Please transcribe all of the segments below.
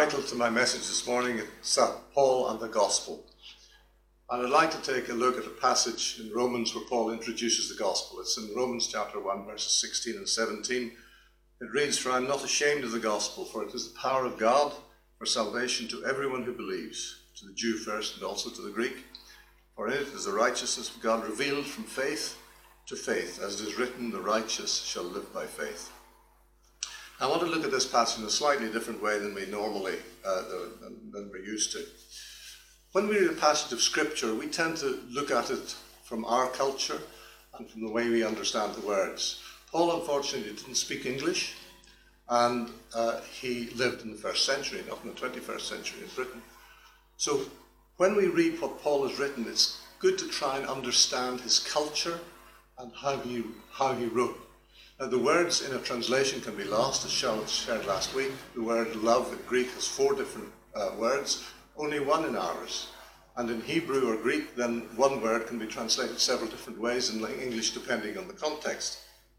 title to my message this morning is Paul and the Gospel. And I'd like to take a look at a passage in Romans where Paul introduces the gospel. It's in Romans chapter 1, verses 16 and 17. It reads, "For I am not ashamed of the gospel, for it is the power of God for salvation to everyone who believes, to the Jew first and also to the Greek. For in it is the righteousness of God revealed from faith to faith, as it is written, the righteous shall live by faith." I want to look at this passage in a slightly different way than we normally, than we're used to. When we read a passage of Scripture, we tend to look at it from our culture and from the way we understand the words. Paul, unfortunately, didn't speak English, and he lived in the first century, not in the 21st century in Britain. So when we read what Paul has written, it's good to try and understand his culture and how he wrote. Now, the words in a translation can be lost, as Charlotte shared last week. The word love in Greek has 4 different words, only one in ours. And in Hebrew or Greek, then one word can be translated several different ways in English, depending on the context.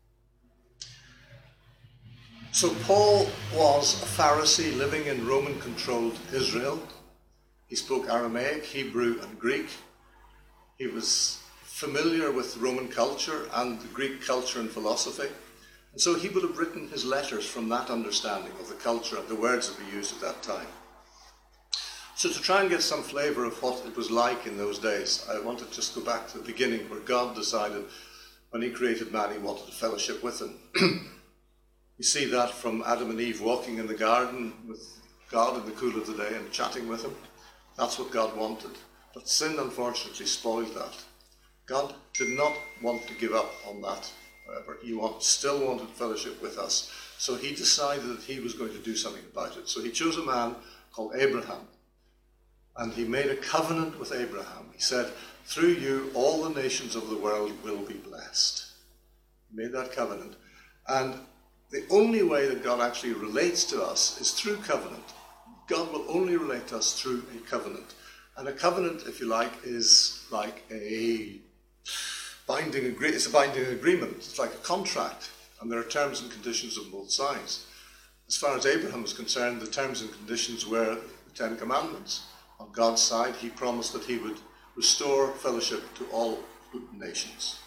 So Paul was a Pharisee living in Roman-controlled Israel. He spoke Aramaic, Hebrew, and Greek. He was familiar with Roman culture and the Greek culture and philosophy. And so he would have written his letters from that understanding of the culture and the words that we used at that time. So to try and get some flavour of what it was like in those days, I want to just go back to the beginning where God decided when he created man, he wanted to fellowship with him. You see that from Adam and Eve walking in the garden with God in the cool of the day and chatting with him. That's what God wanted. But sin, unfortunately, spoiled that. God did not want to give up on that. However, he still wanted fellowship with us. So he decided that he was going to do something about it. So he chose a man called Abraham. And he made a covenant with Abraham. He said, through you, all the nations of the world will be blessed. He made that covenant. And the only way that God actually relates to us is through covenant. God will only relate to us through a covenant. And a covenant, if you like, is like a binding agreement. It's a binding agreement. It's like a contract. And there are terms and conditions on both sides. As far as Abraham was concerned, the terms and conditions were the 10 Commandments. On God's side, he promised that he would restore fellowship to all nations.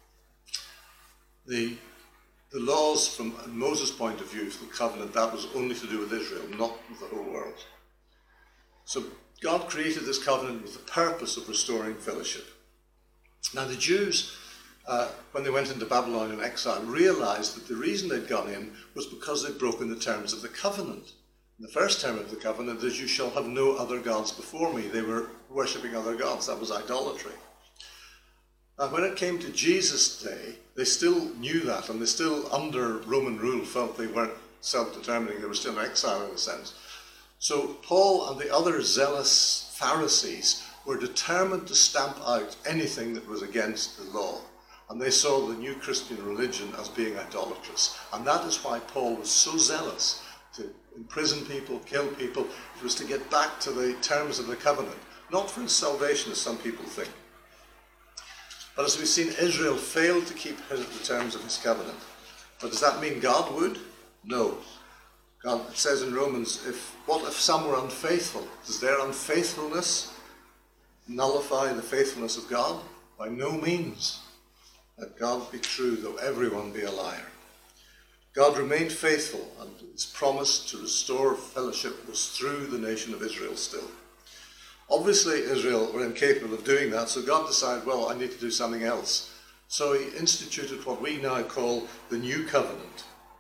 The laws from Moses' point of view, the covenant, that was only to do with Israel, not with the whole world. So God created this covenant with the purpose of restoring fellowship. Now the Jews, when they went into Babylon in exile, realized that the reason they'd gone in was because they'd broken the terms of the covenant. The first term of the covenant is, you shall have no other gods before me. They were worshipping other gods. That was idolatry. And when it came to Jesus' day, they still knew that, and they still, under Roman rule, felt they weren't self-determining. They were still in exile in a sense. So Paul and the other zealous Pharisees were determined to stamp out anything that was against the law. And they saw the new Christian religion as being idolatrous. And that is why Paul was so zealous to imprison people, kill people. It was to get back to the terms of the covenant, not for his salvation, as some people think. But as we've seen, Israel failed to keep the terms of his covenant. But does that mean God would? No. God says in Romans, what if some were unfaithful? Does their unfaithfulness nullify the faithfulness of God? By no means. Let God be true, though everyone be a liar. God remained faithful, and his promise to restore fellowship was through the nation of Israel still. Obviously, Israel were incapable of doing that, so God decided, well, I need to do something else. So he instituted what we now call the New Covenant.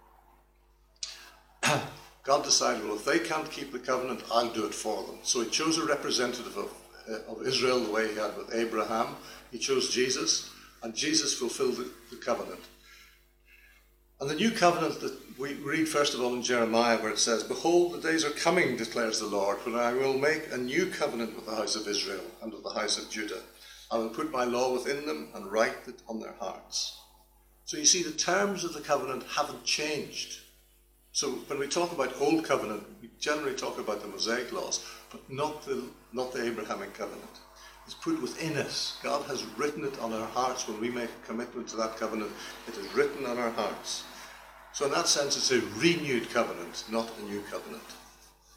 God decided, well, if they can't keep the covenant, I'll do it for them. So he chose a representative of Israel the way he had with Abraham. He chose Jesus, and Jesus fulfilled the covenant. And the new covenant that we read first of all in Jeremiah, where it says, "Behold, the days are coming, declares the Lord, when I will make a new covenant with the house of Israel and with the house of Judah. I will put my law within them and write it on their hearts." So you see, the terms of the covenant haven't changed. So when we talk about Old Covenant, we generally talk about the Mosaic laws, but not the Abrahamic covenant. It's put within us. God has written it on our hearts. When we make a commitment to that covenant, it is written on our hearts. So in that sense, it's a renewed covenant, not a new covenant.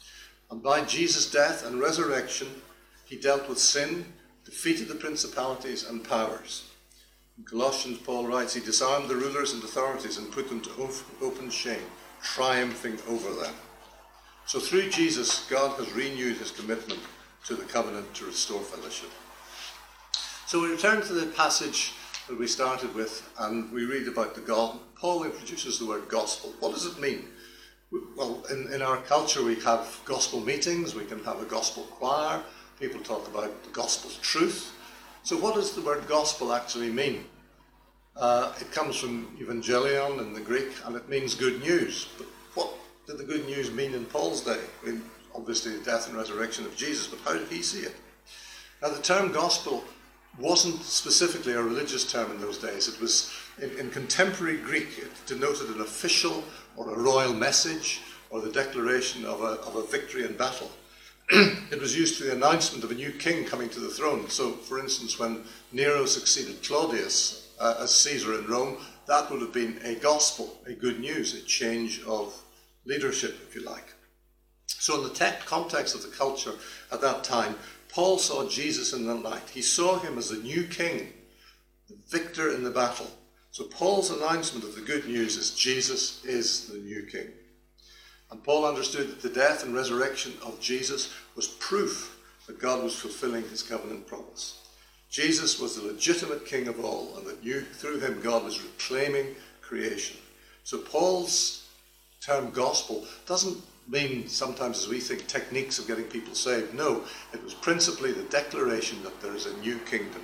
And by Jesus' death and resurrection, he dealt with sin, defeated the principalities and powers. In Colossians, Paul writes, he disarmed the rulers and authorities and put them to open shame, triumphing over them. So through Jesus, God has renewed his commitment to the covenant to restore fellowship. So we return to the passage that we started with, and we read about the gospel. Paul introduces the word gospel. What does it mean? Well, in our culture, we have gospel meetings, we can have a gospel choir, people talk about the gospel truth. So what does the word gospel actually mean? It comes from evangelion in the Greek, and it means good news. But what did the good news mean in Paul's day? I mean, obviously the death and resurrection of Jesus, but how did he see it? Now, the term gospel wasn't specifically a religious term in those days. It was, in contemporary Greek, it denoted an official or a royal message or the declaration of a victory in battle. It was used for the announcement of a new king coming to the throne. So, for instance, when Nero succeeded Claudius as Caesar in Rome, that would have been a gospel, a good news, a change of leadership, if you like. So in the context of the culture at that time, Paul saw Jesus in the light. He saw him as the new king, the victor in the battle. So Paul's announcement of the good news is Jesus is the new king. And Paul understood that the death and resurrection of Jesus was proof that God was fulfilling his covenant promise. Jesus was the legitimate king of all, and that through him God was reclaiming creation. So Paul's term gospel doesn't mean sometimes, as we think, techniques of getting people saved. No, it was principally the declaration that there is a new kingdom.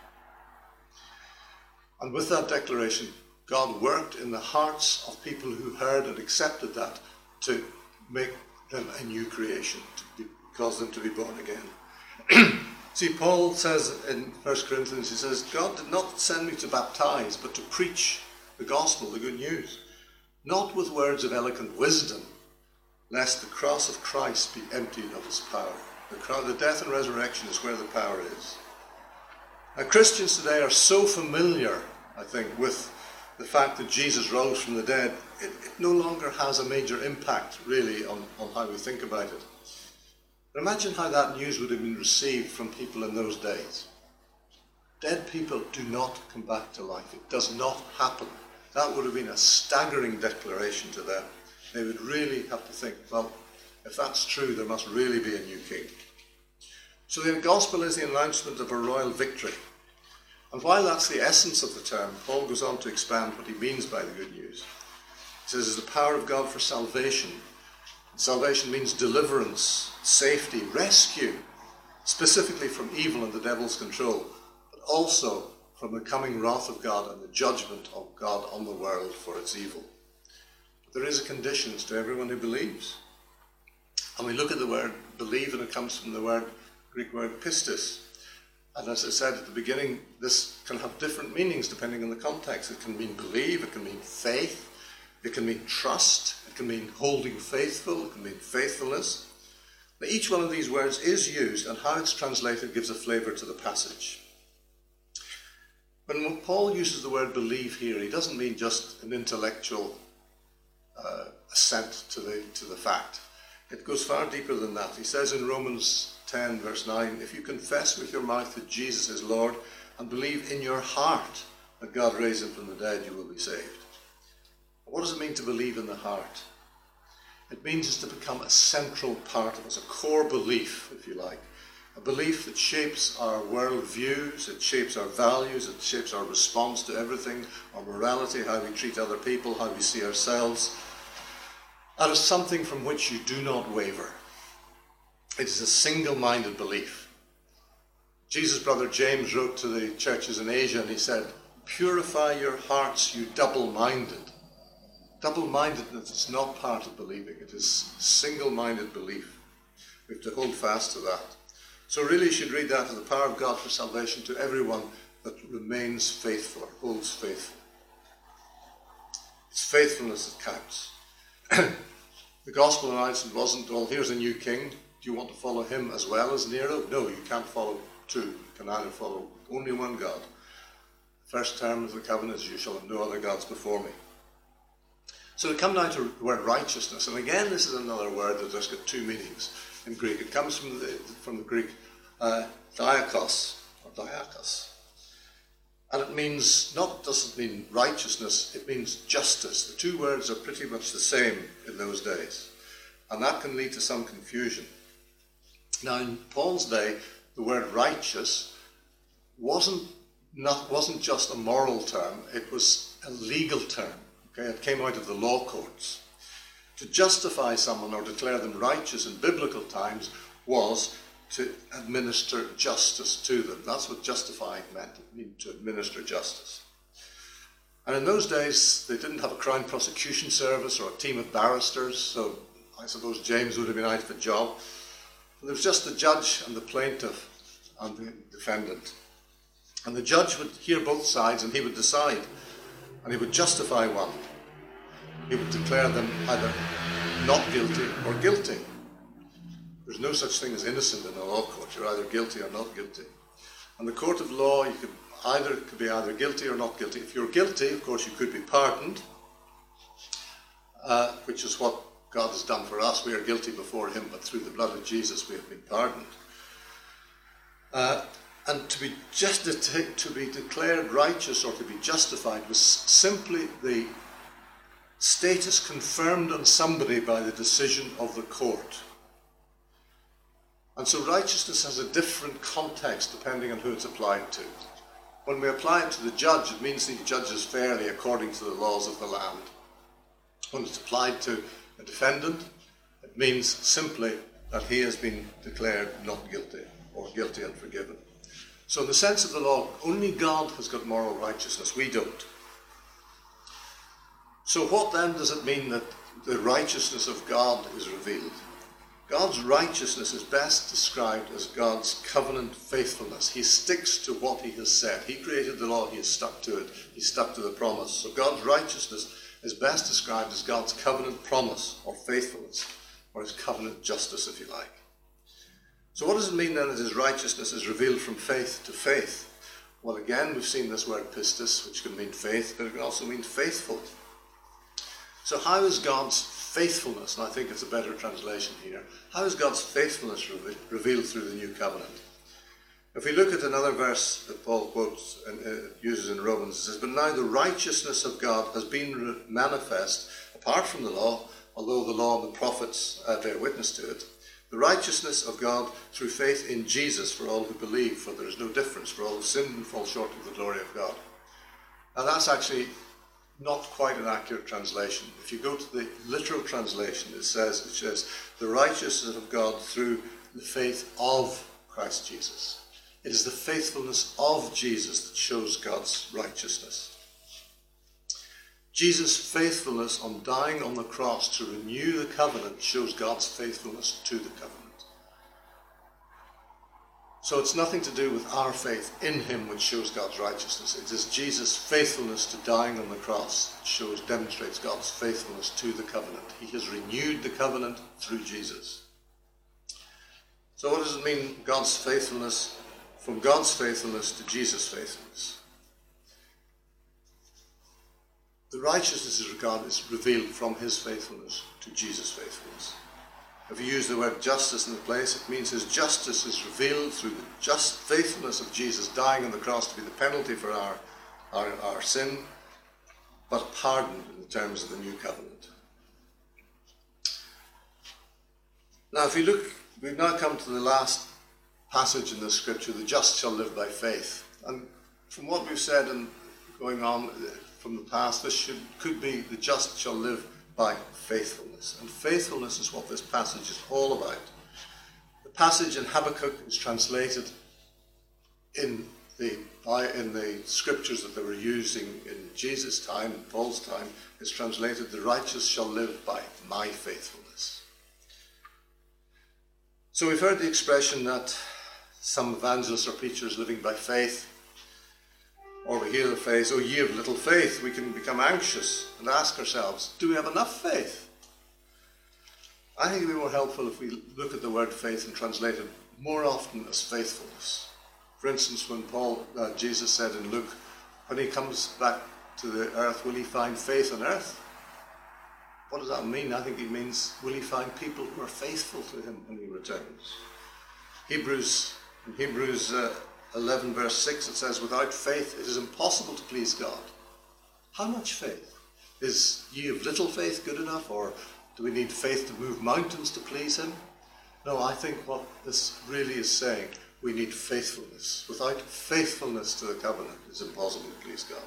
And with that declaration, God worked in the hearts of people who heard and accepted that to make them a new creation, to cause them to be born again. See, Paul says in 1 Corinthians, he says, God did not send me to baptize, but to preach the gospel, the good news, not with words of eloquent wisdom, lest the cross of Christ be emptied of its power. The death and resurrection is where the power is. Now, Christians today are so familiar, I think, with the fact that Jesus rose from the dead, it no longer has a major impact, really, on how we think about it. But imagine how that news would have been received from people in those days. Dead people do not come back to life. It does not happen. That would have been a staggering declaration to them. They would really have to think, well, if that's true, there must really be a new king. So the gospel is the announcement of a royal victory. And while that's the essence of the term, Paul goes on to expand what he means by the good news. He says it's the power of God for salvation. Salvation means deliverance, safety, rescue, specifically from evil and the devil's control, but also from the coming wrath of God and the judgment of God on the world for its evil. But there is a condition to everyone who believes. And we look at the word believe, and it comes from the Greek word pistis. And as I said at the beginning, this can have different meanings depending on the context. It can mean believe, it can mean faith, it can mean trust, it can mean holding faithful, it can mean faithfulness. Now, each one of these words is used, and how it's translated gives a flavour to the passage. When Paul uses the word believe here, he doesn't mean just an intellectual assent to the fact. It goes far deeper than that. He says in Romans 10 verse 9, if you confess with your mouth that Jesus is Lord and believe in your heart that God raised him from the dead, you will be saved. What does it mean to believe in the heart? It means it's to become a central part of us, a core belief, if you like. A belief that shapes our world views, it shapes our values, it shapes our response to everything, our morality, how we treat other people, how we see ourselves. That is something from which you do not waver. It is a single-minded belief. Jesus' brother James wrote to the churches in Asia and he said, purify your hearts, you double-minded. Double-mindedness is not part of believing. It is single-minded belief. We have to hold fast to that. So really you should read that as the power of God for salvation to everyone that remains faithful, or holds faithful. It's faithfulness that counts. The gospel announcement wasn't, well, here's a new king. Do you want to follow him as well as Nero? No, you can't follow two. You can either follow only one God. The first term of the covenant is, you shall have no other gods before me. So we come now to the word righteousness. And again, this is another word that has got two meanings. in Greek. It comes from the Greek diakos, or diakos. And it means, doesn't mean righteousness, it means justice. The two words are pretty much the same in those days. And that can lead to some confusion. Now, in Paul's day, the word righteous wasn't just a moral term, it was a legal term. Okay? It came out of the law courts. To justify someone or declare them righteous in biblical times was to administer justice to them. That's what justifying meant. It meant to administer justice. And in those days, they didn't have a Crown Prosecution Service or a team of barristers, so I suppose James would have been out of a job. There was just the judge and the plaintiff and the defendant. And the judge would hear both sides and he would decide, and he would justify one. He would declare them either not guilty or guilty. There's no such thing as innocent in a law court. You're either guilty or not guilty. And the court of law, you could be either guilty or not guilty. If you're guilty, of course, you could be pardoned, which is what God has done for us. We are guilty before him, but through the blood of Jesus we have been pardoned. And to be declared righteous or to be justified was simply the status confirmed on somebody by the decision of the court. And so righteousness has a different context depending on who it's applied to. When we apply it to the judge, it means that he judges fairly according to the laws of the land. When it's applied to a defendant, it means simply that he has been declared not guilty or guilty and forgiven. So in the sense of the law, only God has got moral righteousness. We don't. So what then does it mean that the righteousness of God is revealed? God's righteousness is best described as God's covenant faithfulness. He sticks to what he has said. He created the law, he has stuck to it. He stuck to the promise. So God's righteousness is best described as God's covenant promise or faithfulness, or his covenant justice, if you like. So what does it mean then that his righteousness is revealed from faith to faith? Well, again, we've seen this word pistis, which can mean faith, but it can also mean faithful. So how is God's faithfulness, and I think it's a better translation here, how is God's faithfulness revealed through the new covenant? If we look at another verse that Paul quotes and uses in Romans, it says, "But now the righteousness of God has been manifest, apart from the law, although the law and the prophets bear witness to it, the righteousness of God through faith in Jesus for all who believe, for there is no difference, for all have sinned and fall short of the glory of God." Now that's actually not quite an accurate translation. If you go to the literal translation, it says, the righteousness of God through the faith of Christ Jesus. It is the faithfulness of Jesus that shows God's righteousness. Jesus' faithfulness on dying on the cross to renew the covenant shows God's faithfulness to the covenant. So it's nothing to do with our faith in him which shows God's righteousness. It is Jesus' faithfulness to dying on the cross that demonstrates God's faithfulness to the covenant. He has renewed the covenant through Jesus. So what does it mean, God's faithfulness, from God's faithfulness to Jesus' faithfulness? The righteousness is revealed from his faithfulness to Jesus' faithfulness. If you use the word justice in the place, it means his justice is revealed through the just faithfulness of Jesus dying on the cross to be the penalty for our sin, but pardoned in the terms of the new covenant. Now if you look, we've now come to the last passage in the scripture, the just shall live by faith. And from what we've said and going on from the past, this could be the just shall live by faithfulness. And faithfulness is what this passage is all about. The passage in Habakkuk is translated in the scriptures that they were using in Jesus' time, in Paul's time, is translated, the righteous shall live by my faithfulness. So we've heard the expression that some evangelists or preachers living by faith, or we hear the phrase, "Oh, ye of little faith," we can become anxious and ask ourselves, do we have enough faith? I think it would be more helpful if we look at the word faith and translate it more often as faithfulness. For instance, when Jesus said in Luke, when he comes back to the earth, will he find faith on earth? What does that mean? I think it means, will he find people who are faithful to him when he returns? In Hebrews 11 verse 6, it says, without faith it is impossible to please God. How much faith? Is ye of little faith good enough, or do we need faith to move mountains to please him? No, I think what this really is saying, we need faithfulness. Without faithfulness to the covenant, it's impossible to please God.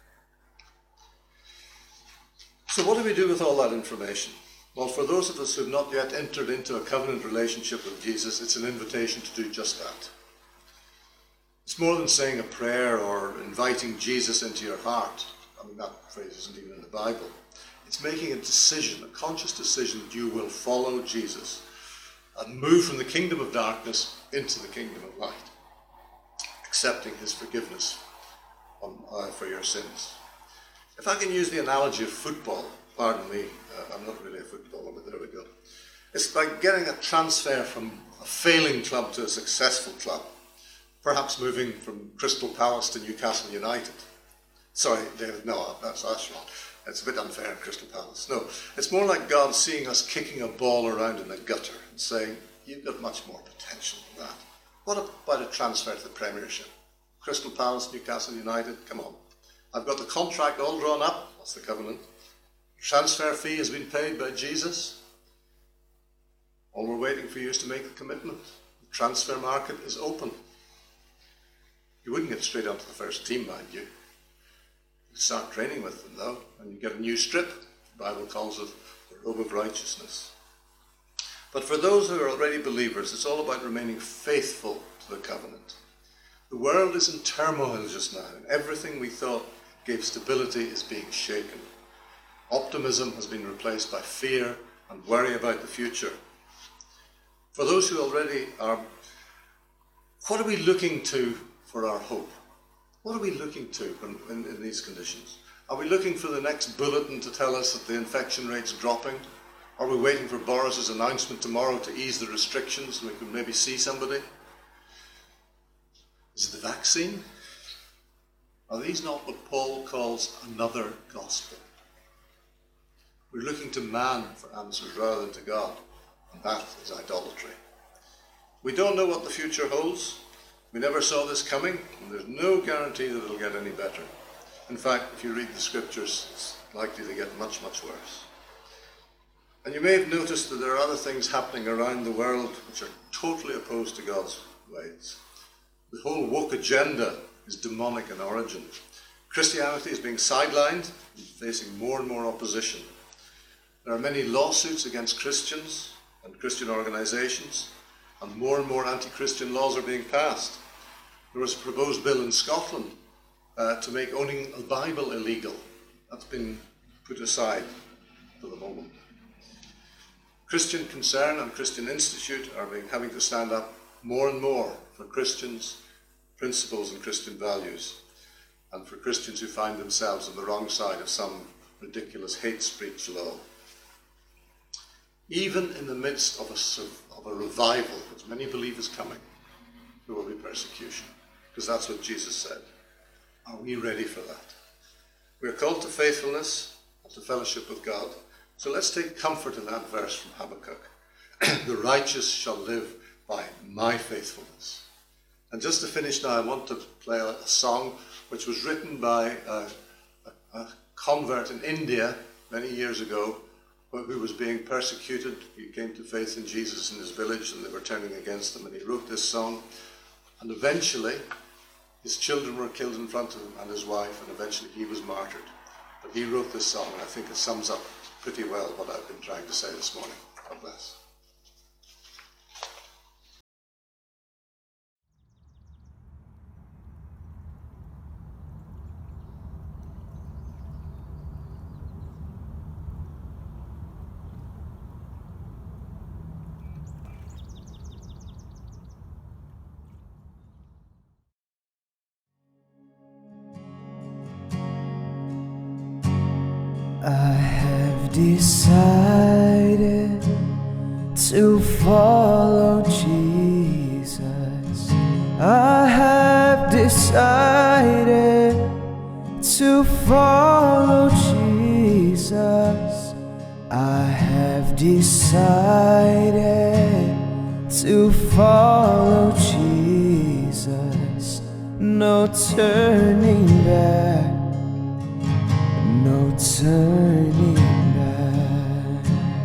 So what do we do with all that information? Well, for those of us who have not yet entered into a covenant relationship with Jesus, it's an invitation to do just that. It's more than saying a prayer or inviting Jesus into your heart. I mean, that phrase isn't even in the Bible. It's making a decision, a conscious decision that you will follow Jesus and move from the kingdom of darkness into the kingdom of light, accepting his forgiveness for your sins. If I can use the analogy of football, pardon me, I'm not really a footballer, but there we go. It's like getting a transfer from a failing club to a successful club, perhaps moving from Crystal Palace to Newcastle United. Sorry, David, no, that's wrong. It's a bit unfair in Crystal Palace. No, it's more like God seeing us kicking a ball around in a gutter and saying, you've got much more potential than that. What about a transfer to the Premiership? Crystal Palace, Newcastle United, come on. I've got the contract all drawn up. That's the covenant. The transfer fee has been paid by Jesus. All we're waiting for you is to make the commitment. The transfer market is open. You wouldn't get straight onto the first team, mind you. You start training with them, though, and you get a new strip. The Bible calls it the robe of righteousness. But for those who are already believers, it's all about remaining faithful to the covenant. The world is in turmoil just now, and everything we thought gave stability is being shaken. Optimism has been replaced by fear and worry about the future. For those who already are, what are we looking to for our hope? What are we looking to in these conditions? Are we looking for the next bulletin to tell us that the infection rate's dropping? Are we waiting for Boris's announcement tomorrow to ease the restrictions and we can maybe see somebody? Is it the vaccine? Are these not what Paul calls another gospel? We're looking to man for answers rather than to God, and that is idolatry. We don't know what the future holds. We never saw this coming, and there's no guarantee that it'll get any better. In fact, if you read the scriptures, it's likely to get much, much worse. And you may have noticed that there are other things happening around the world which are totally opposed to God's ways. The whole woke agenda is demonic in origin. Christianity is being sidelined and facing more and more opposition. There are many lawsuits against Christians and Christian organisations, and more anti-Christian laws are being passed. There was a proposed bill in Scotland to make owning a Bible illegal. That's been put aside for the moment. Christian Concern and Christian Institute are having to stand up more and more for Christians' principles and Christian values, and for Christians who find themselves on the wrong side of some ridiculous hate speech law. Even in the midst of a revival, there's many believers coming, there will be persecution, because that's what Jesus said. Are we ready for that? We are called to faithfulness and to fellowship with God. So let's take comfort in that verse from Habakkuk. The righteous shall live by my faithfulness. And just to finish now, I want to play a song which was written by a convert in India many years ago who was being persecuted. He came to faith in Jesus in his village and they were turning against him, and he wrote this song. And eventually his children were killed in front of him and his wife, and eventually he was martyred. But he wrote this song, and I think it sums up pretty well what I've been trying to say this morning. God bless. I have decided to follow Jesus. I have decided to follow Jesus. I decided to follow Jesus. No turning back, no turning back.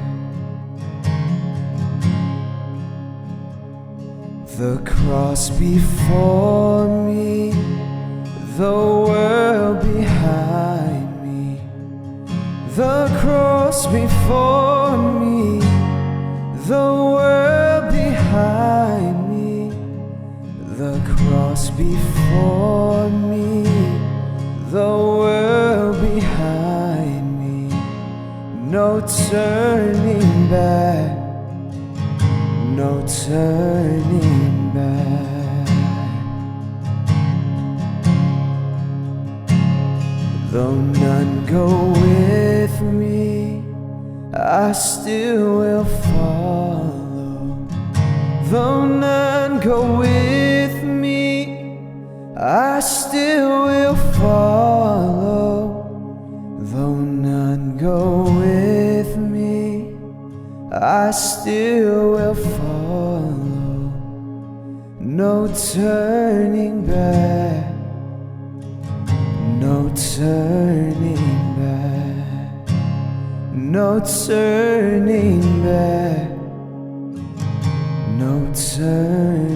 The cross before me, the world behind me. The cross before me, the world behind me. The cross before me, the world behind me. No turning back, no turning back. Though none go with me, I still will follow. Though none go with me, I still will follow. Though none go with me, I still will follow. No turning back, no turning back, no turning back, no turning back.